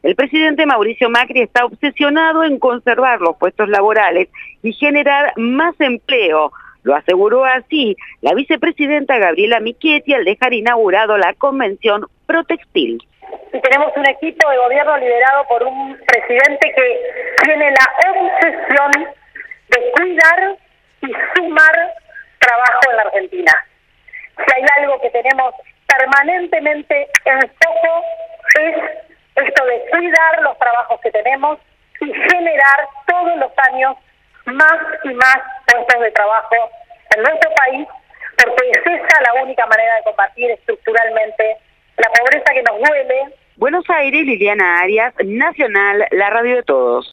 El presidente Mauricio Macri está obsesionado en conservar los puestos laborales y generar más empleo. Lo aseguró así la vicepresidenta Gabriela Michetti al dejar inaugurado la convención Protextil. Y tenemos un equipo de gobierno liderado por un presidente que tiene la obsesión de cuidar y sumar trabajo en la Argentina. Si hay algo que tenemos permanentemente en foco es esto de cuidar los trabajos que tenemos y generar todos los años más y más puestos de trabajo en nuestro país, porque es esa la única manera de combatir estructuralmente la pobreza que nos duele. Buenos Aires, Liliana Arias, Nacional, la radio de todos.